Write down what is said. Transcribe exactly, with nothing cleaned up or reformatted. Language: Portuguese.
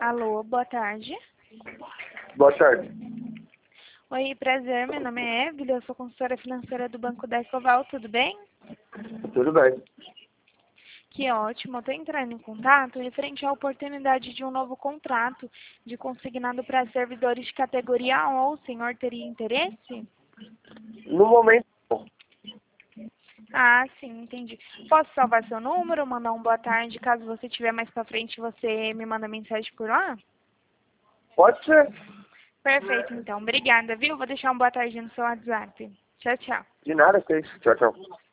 Alô, boa tarde. Boa tarde. Oi, prazer, meu nome é Evelyn, eu sou consultora financeira do Banco da Escoval, tudo bem? Tudo bem. Que ótimo, eu estou entrando em contato referente à oportunidade de um novo contrato de consignado para servidores de categoria um. O senhor teria interesse? No momento, não. Ah, sim, entendi. Posso salvar seu número, mandar um boa tarde, caso você tiver mais para frente, você me manda mensagem por lá? Pode ser. Perfeito, então. Obrigada, viu? Vou deixar um boa tarde no seu WhatsApp. Tchau, tchau. De nada, que é isso. Tchau, tchau.